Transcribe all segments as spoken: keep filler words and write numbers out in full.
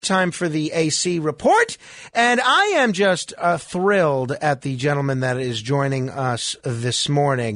Time for the A C report, and I am just uh, thrilled at the gentleman that is joining us this morning.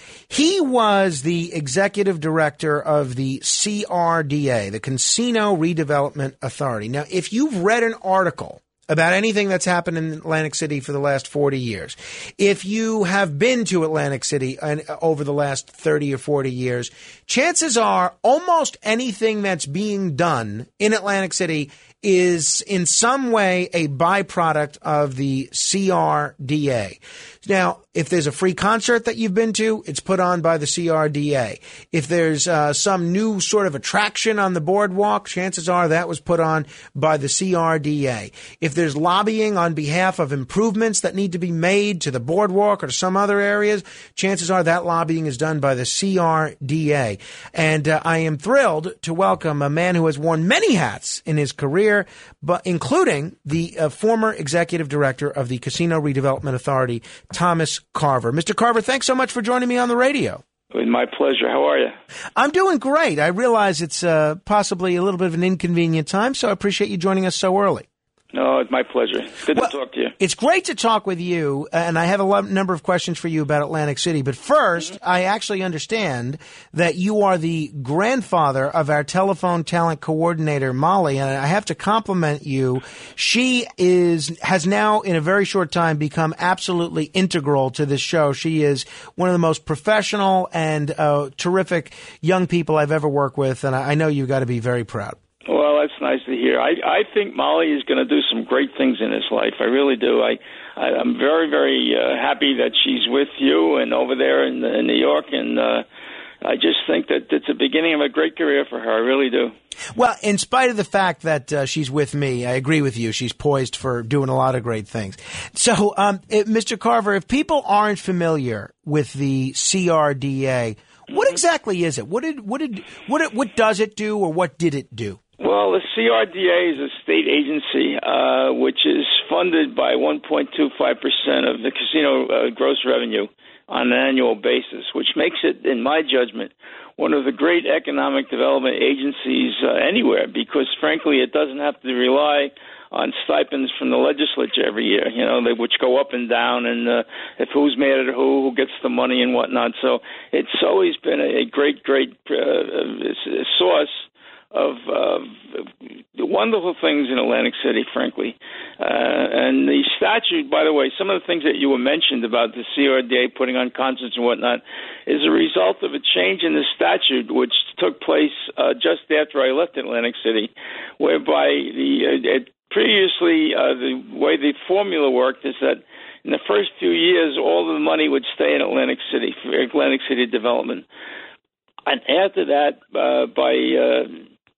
He was the executive director of the C R D A, the Casino Redevelopment Authority. Now, if you've read an article about anything that's happened in Atlantic City for the last forty years, if you have been to Atlantic City over the last thirty or forty years, chances are almost anything that's being done in Atlantic City is in some way a byproduct of the C R D A. Now, if there's a free concert that you've been to, it's put on by the C R D A. If there's uh, some new sort of attraction on the boardwalk, chances are that was put on by the C R D A. If there's lobbying on behalf of improvements that need to be made to the boardwalk or to some other areas, chances are that lobbying is done by the C R D A. And uh, I am thrilled to welcome a man who has worn many hats in his career, but including the uh, former executive director of the Casino Redevelopment Authority, Thomas Carver. Mister Carver, thanks so much for joining me on the radio. My pleasure. How are you? I'm doing great. I realize it's uh, possibly a little bit of an inconvenient time, so I appreciate you joining us so early. No, it's my pleasure. Good well, to talk to you. It's great to talk with you, and I have a lo- number of questions for you about Atlantic City. But first, mm-hmm. I actually understand that you are the grandfather of our telephone talent coordinator, Molly, and I have to compliment you. She is has now, in a very short time, become absolutely integral to this show. She is one of the most professional and uh, terrific young people I've ever worked with, and I, I know you've got to be very proud. Well, that's nice to hear. I, I think Molly is going to do some great things in his life. I really do. I, I I'm very, very uh, happy that she's with you and over there in, in New York, and uh, I just think that it's the beginning of a great career for her. I really do. Well, in spite of the fact that uh, she's with me, I agree with you. She's poised for doing a lot of great things. So, um, it, Mister Carver, if people aren't familiar with the C R D A, what exactly is it? What did what did what what does it do, or what did it do? Well, the C R D A is a state agency uh, which is funded by one point two five percent of the casino uh, gross revenue on an annual basis, which makes it, in my judgment, one of the great economic development agencies uh, anywhere, because, frankly, it doesn't have to rely on stipends from the legislature every year, you know, they, which go up and down, and uh, if who's mad at who, who gets the money and whatnot. So it's always been a, a great, great uh, source of uh, wonderful things in Atlantic City, frankly. Uh, and the statute, by the way, some of the things that you were mentioned about the C R D A putting on concerts and whatnot is a result of a change in the statute which took place uh, just after I left Atlantic City, whereby the uh, it, previously uh, the way the formula worked is that in the first few years all of the money would stay in Atlantic City for Atlantic City development. And after that, uh, by uh,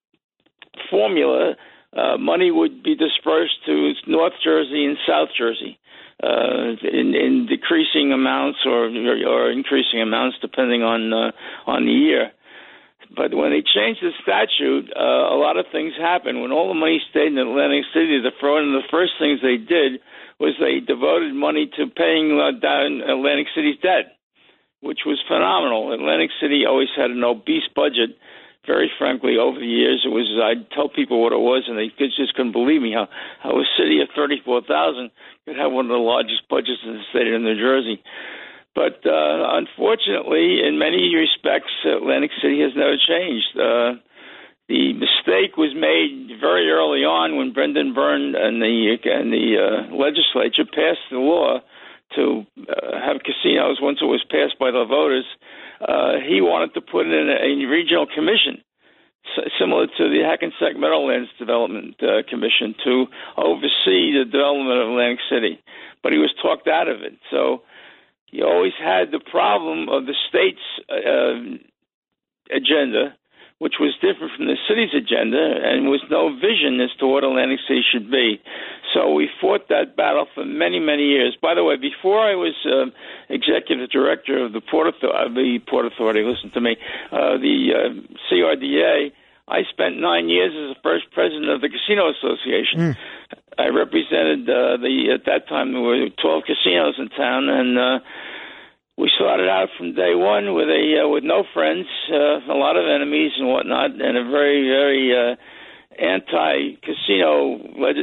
formula, uh, money would be dispersed to North Jersey and South Jersey uh, in, in decreasing amounts or, or increasing amounts depending on uh, on the year. But when they changed the statute, uh, a lot of things happened. When all the money stayed in Atlantic City, the one of the first things they did was they devoted money to paying uh, down Atlantic City's debt, which was phenomenal. Atlantic City always had an obese budget. Very frankly, over the years, it was, I'd tell people what it was, and they just couldn't believe me how, how a city of thirty-four thousand could have one of the largest budgets in the state of New Jersey. But uh, unfortunately, in many respects, Atlantic City has never changed. Uh, the mistake was made very early on when Brendan Byrne and the, and the uh, legislature passed the law to uh, have casinos once it was passed by the voters. Uh, he wanted to put in a, a regional commission, s- similar to the Hackensack Meadowlands Development uh, Commission, to oversee the development of Atlantic City. But he was talked out of it. So he always had the problem of the state's uh, agenda, which was different from the city's agenda, and was no vision as to what Atlantic City should be. So we fought that battle for many, many years. By the way, before I was uh, executive director of the Port Authority, the Port Authority, listen to me, uh, the uh, C R D A, I spent nine years as the first president of the Casino Association. Mm. I represented uh, the, at that time, there were twelve casinos in town, and uh, we started out from day one with a uh, with no friends, uh, a lot of enemies and whatnot, and a very, very uh, anti-casino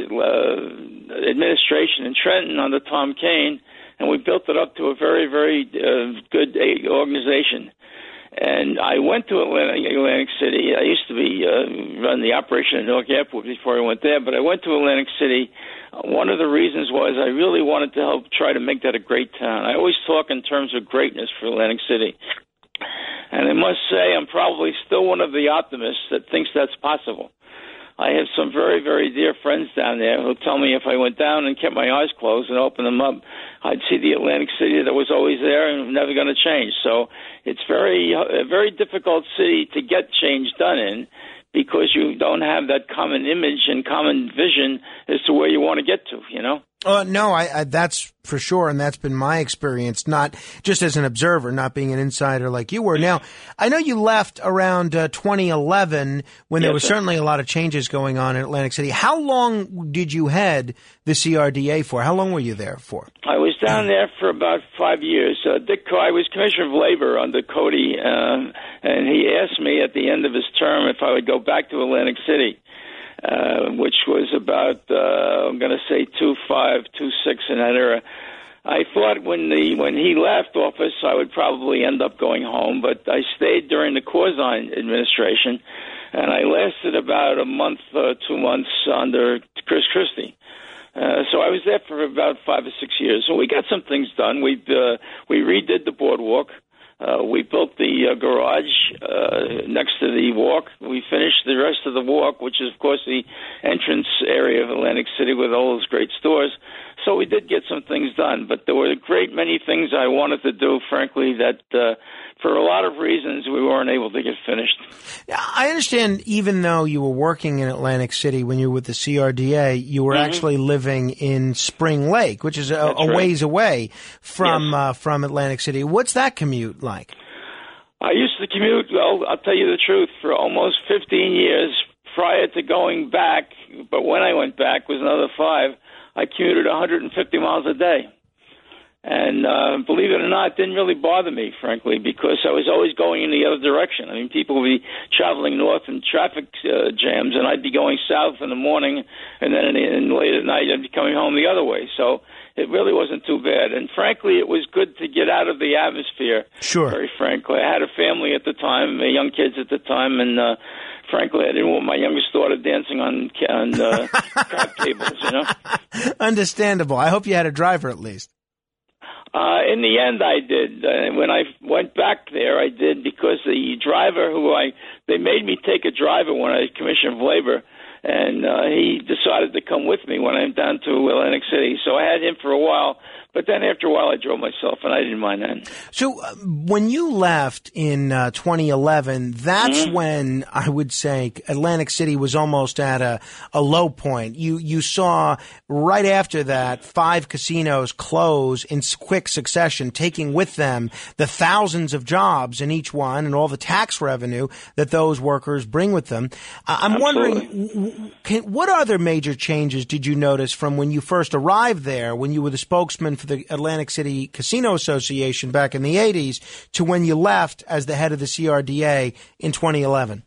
uh, administration in Trenton under Tom Kane, and we built it up to a very, very uh, good organization. And I went to Atlantic, Atlantic City. I used to be uh, run the operation at Newark Airport before I went there, but I went to Atlantic City. Uh, one of the reasons was I really wanted to help try to make that a great town. I always talk in terms of greatness for Atlantic City. And I must say I'm probably still one of the optimists that thinks that's possible. I have some very, very dear friends down there who tell me if I went down and kept my eyes closed and opened them up, I'd see the Atlantic City that was always there and never going to change. So it's very, a very difficult city to get change done in because you don't have that common image and common vision as to where you want to get to, you know? Uh, no, I, I, that's for sure, and that's been my experience, not just as an observer, not being an insider like you were. Now, I know you left around uh, twenty eleven when there yes, was sir. certainly a lot of changes going on in Atlantic City. How long did you head the C R D A for? How long were you there for? I was down there for about five years. Uh, Dick, I was Commissioner of Labor under Cody, uh, and he asked me at the end of his term if I would go back to Atlantic City. Uh, which was about, uh, I'm going to say two five, two six in that era. I thought when the when he left office, I would probably end up going home, but I stayed during the Corzine administration, and I lasted about a month, uh, two months under Chris Christie. Uh, so I was there for about five or six years. So we got some things done. We uh, we redid the boardwalk. Uh, we built the uh, garage uh, next to the walk. We finished the rest of the walk, which is, of course, the entrance area of Atlantic City with all those great stores. So we did get some things done, but there were a great many things I wanted to do, frankly, that uh, for a lot of reasons we weren't able to get finished. I understand even though you were working in Atlantic City when you were with the C R D A, you were mm-hmm. actually living in Spring Lake, which is a, a ways right. away from yes. uh, from Atlantic City. What's that commute like? I used to commute, well, I'll tell you the truth, for almost fifteen years prior to going back, but when I went back was another five. I commuted one hundred fifty miles a day. And uh, believe it or not, it didn't really bother me, frankly, because I was always going in the other direction. I mean, people would be traveling north in traffic uh, jams, and I'd be going south in the morning, and then in the, and late at night I'd be coming home the other way. So it really wasn't too bad. And frankly, it was good to get out of the atmosphere, sure. very frankly. I had a family at the time, young kids at the time, and uh, frankly, I didn't want my youngest daughter dancing on, on uh, crap tables, you know? Understandable. I hope you had a driver at least. Uh, in the end, I did. Uh, when I went back there, I did because the driver who I, they made me take a driver when I was Commissioner of Labor, and uh, he decided to come with me when I went down to Atlantic City. So I had him for a while, but then after a while I drove myself, and I didn't mind that. So uh, when you left in uh, twenty eleven, that's mm-hmm. when I would say Atlantic City was almost at a, a low point. You you saw right after that five casinos close in quick succession, taking with them the thousands of jobs in each one and all the tax revenue that those workers bring with them. Uh, I'm Absolutely. wondering, can, what other major changes did you notice from when you first arrived there, when you were the spokesman for the Atlantic City Casino Association back in the eighties, to when you left as the head of the C R D A in twenty eleven?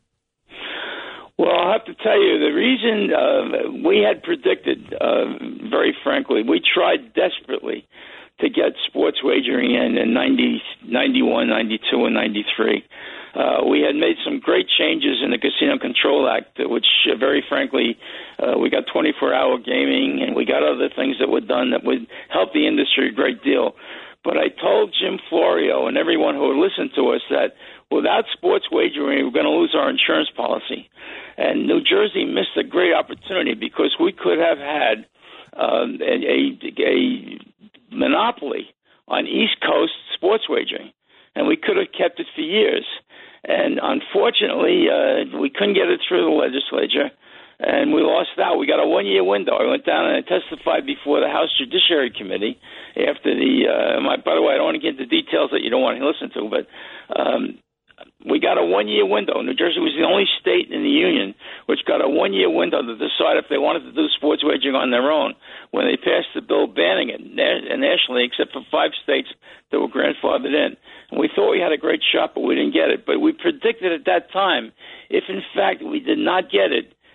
Well, I'll have to tell you, the reason uh, we had predicted, uh, very frankly, we tried desperately to get sports wagering in in ninety, ninety-one, ninety-two, and ninety-three. Uh, we had made some great changes in the Casino Control Act, which, uh, very frankly, uh, we got twenty-four hour gaming, and we got other things that were done that would help the industry a great deal. But I told Jim Florio and everyone who would listen to us that without sports wagering, we're going to lose our insurance policy. And New Jersey missed a great opportunity because we could have had um, a, a, a monopoly on East Coast sports wagering, and we could have kept it for years. And unfortunately, uh, we couldn't get it through the legislature, and we lost out. We got a one-year window. I went down and I testified before the House Judiciary Committee after the uh, – my, by the way, I don't want to get into details that you don't want to listen to, but um, we got a one-year window. New Jersey was the only state in the union which got a one-year window to decide if they wanted to do sports wagering on their own when they passed the bill banning it nationally, except for five states that were grandfathered in. And we thought we had a great shot, but we didn't get it. But we predicted at that time, if in fact we did not get it,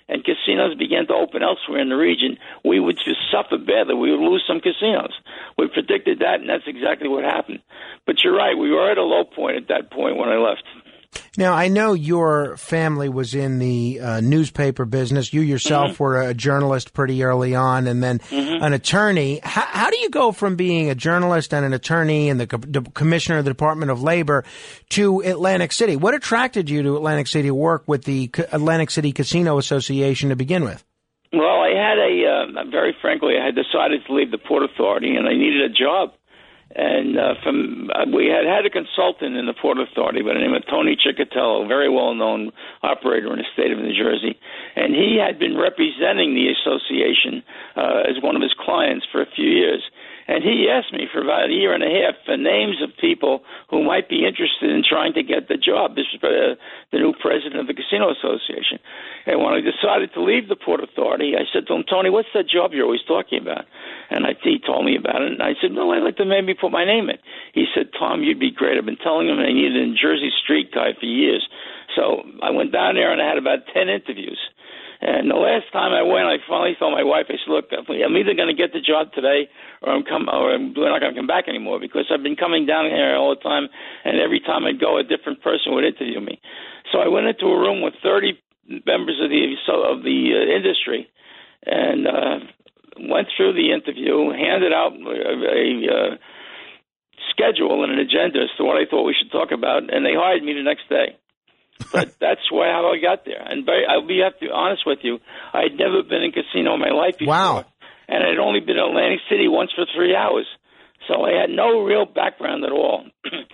and casinos began to open elsewhere in the region, we would just suffer badly. We would lose some casinos. We predicted that, and that's exactly what happened. But you're right. We were at a low point at that point when I left. Now, I know your family was in the uh, newspaper business. You yourself mm-hmm. were a journalist pretty early on, and then mm-hmm. an attorney. How, how do you go from being a journalist and an attorney and the, co- the commissioner of the Department of Labor to Atlantic City? What attracted you to Atlantic City to work with the C- Atlantic City Casino Association to begin with? Well, I had a, uh, very frankly, I had decided to leave the Port Authority, and I needed a job. And uh, from uh, we had had a consultant in the Port Authority by the name of Tony Ciccatello, a very well-known operator in the state of New Jersey, and he had been representing the association uh, as one of his clients for a few years. And he asked me for about a year and a half for names of people who might be interested in trying to get the job. This is uh, the new president of the Casino Association. And when I decided to leave the Port Authority, I said to him, Tony, what's that job you're always talking about? And I, he told me about it. And I said, no, I'd like to maybe put my name in. He said, Tom, you'd be great. I've been telling him I needed a Jersey street guy for years. So I went down there and I had about ten interviews. And the last time I went, I finally told my wife, I said, look, I'm either going to get the job today or I'm come, or I'm not going to come back anymore, because I've been coming down here all the time, and every time I'd go, a different person would interview me. So I went into a room with thirty members of the of the uh, industry and uh, went through the interview, handed out a, a uh, schedule and an agenda as to what I thought we should talk about, and they hired me the next day. But that's why how I got there. And very, I'll be have to be honest with you, I'd never been in a casino in my life before. Wow. And I'd only been in Atlantic City once for three hours. So I had no real background at all.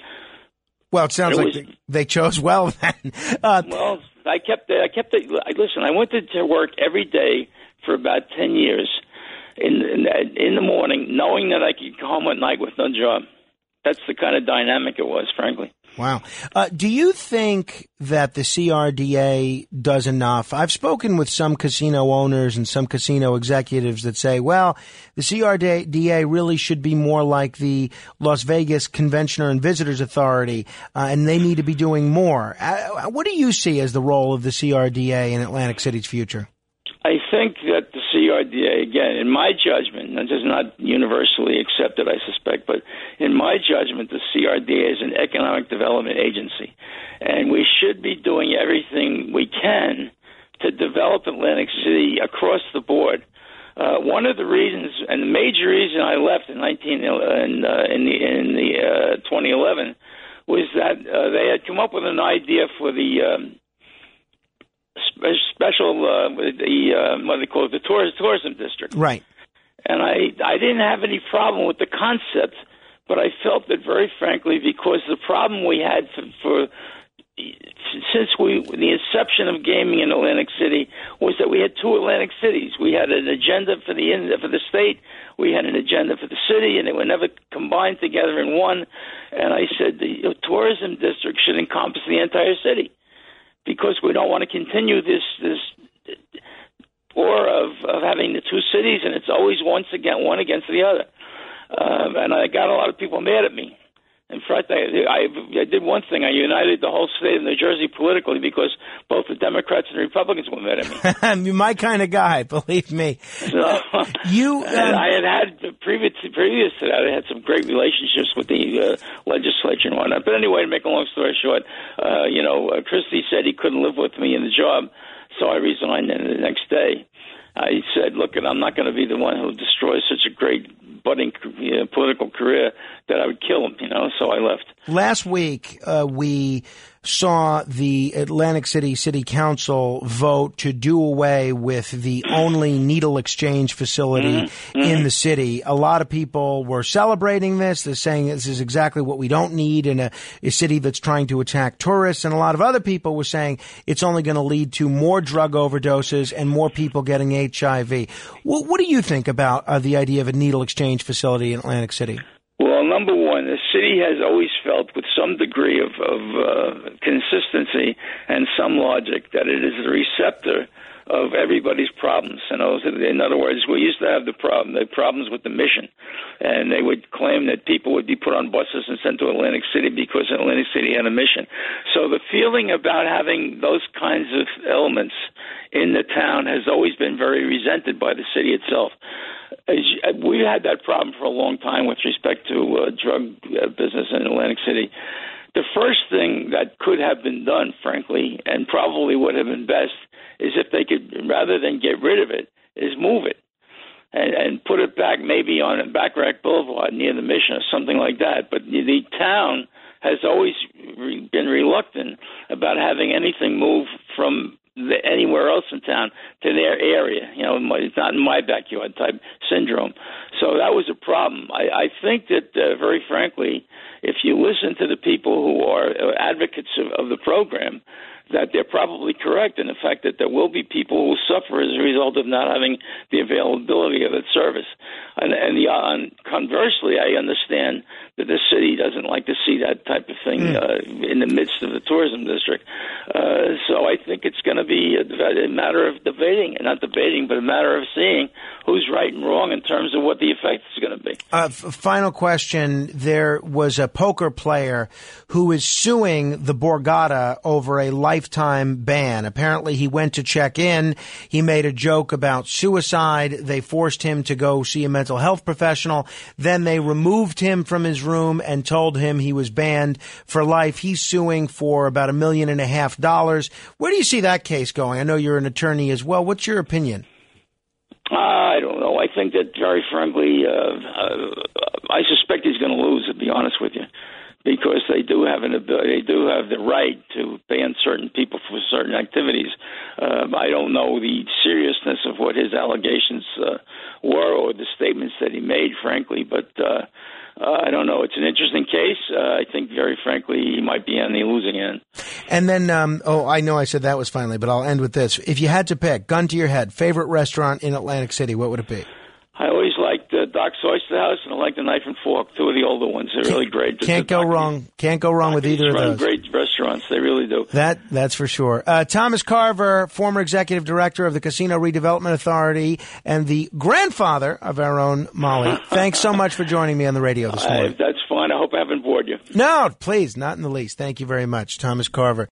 Well, it sounds it like was, they, they chose well then. Uh, well, I kept I kept it. Listen, I went to work every day for about ten years in, in, in the morning, knowing that I could go home at night with no job. That's the kind of dynamic it was, frankly. Wow. Uh, do you think that the C R D A does enough? I've spoken with some casino owners and some casino executives that say, well, the C R D A really should be more like the Las Vegas Convention and Visitors Authority, uh, and they need to be doing more. Uh, what do you see as the role of the C R D A in Atlantic City's future? I think that the C R D A, again, in my judgment, and this is not universally accepted, I suspect, but in my judgment, the C R D A is an economic development agency, and we should be doing everything we can to develop Atlantic City across the board. Uh, one of the reasons, and the major reason I left in nineteen in, uh, in the in the uh, twenty eleven, was that uh, they had come up with an idea for the um, special, uh, the uh, what they call it, the tourist, tourism district. Right. And I, I didn't have any problem with the concept, but I felt that, very frankly, because the problem we had for, for since we the inception of gaming in Atlantic City was that we had two Atlantic cities. We had an agenda for the for the state, we had an agenda for the city, and they were never combined together in one. And I said the tourism district should encompass the entire city, because we don't want to continue this this war of, of having the two cities, and it's always once again one against the other. Um, and I got a lot of people mad at me. In fact, I, I, I did one thing. I united the whole state of New Jersey politically, because both the Democrats and the Republicans were mad at me. You're my kind of guy, believe me. So, you, um, I had had previous previous to that, I had some great relationships with the uh, legislature and whatnot. But anyway, to make a long story short, uh, you know, uh, Christie said he couldn't live with me in the job, so I resigned. And the next day, I said, look, I'm not going to be the one who destroys such a great budding you know, political career that I would kill him, you know, so I left. Last week, uh, we saw the Atlantic City City Council vote to do away with the only needle exchange facility mm-hmm. in the city. A lot of people were celebrating this. They're saying this is exactly what we don't need in a, a city that's trying to attack tourists. And a lot of other people were saying it's only going to lead to more drug overdoses and more people getting H I V. Well, what do you think about uh, the idea of a needle exchange facility in Atlantic City? Well, number one, the city has always felt with some degree of, of uh, consistency and some logic that it is the receptor of everybody's problems. You know, in other words, we used to have the problem, the problems with the Mission, and they would claim that people would be put on buses and sent to Atlantic City because Atlantic City had a mission. So the feeling about having those kinds of elements in the town has always been very resented by the city itself. We've had that problem for a long time with respect to uh, drug uh, business in Atlantic City. The first thing that could have been done, frankly, and probably would have been best, is if they could, rather than get rid of it, is move it and, and put it back maybe on Bacharach Boulevard near the Mission or something like that. But the town has always re- been reluctant about having anything move from the, anywhere else in town to their area. You know, it's not in my backyard type syndrome. So that was a problem. I, I think that, uh, very frankly, if you listen to the people who are advocates of, of the program, that they're probably correct in the fact that there will be people who will suffer as a result of not having the availability of that service. And, and the, uh, conversely, I understand that the city doesn't like to see that type of thing mm. uh, in the midst of the tourism district. Uh, so I think it's going to be a, a matter of debating, not debating, but a matter of seeing who's right and wrong in terms of what the effect is going to be. Uh, f- final question. There was a poker player who is suing the Borgata over a lifetime ban. Apparently, he went to check in. He made a joke about suicide. They forced him to go see a mental health professional. Then they removed him from his room and told him he was banned for life. He's suing for about a million and a half dollars. Where do you see that case going? I know you're an attorney as well. What's your opinion? Uh, I don't know. I think that, very frankly, uh, uh, I suspect he's going to lose, to be honest with you, because they do have an ability, they do have the right to ban certain people for certain activities. Um, I don't know the seriousness of what his allegations uh, were or the statements that he made, frankly, but uh, uh, I don't know. It's an interesting case. Uh, I think, very frankly, he might be on the losing end. And then, um, oh, I know I said that was finally, but I'll end with this. If you had to pick, gun to your head, favorite restaurant in Atlantic City, what would it be? I always liked uh, Doc's Oyster House, and I like the Knife and Fork, two of the older ones. They're really great. Can't go wrong. Can't go wrong with either of those. Great restaurants. They really do. That That's for sure. Uh, Thomas Carver, former executive director of the Casino Redevelopment Authority and the grandfather of our own Molly. Thanks so much for joining me on the radio this morning. Uh, that's fine. I hope I haven't bored you. No, please, not in the least. Thank you very much, Thomas Carver.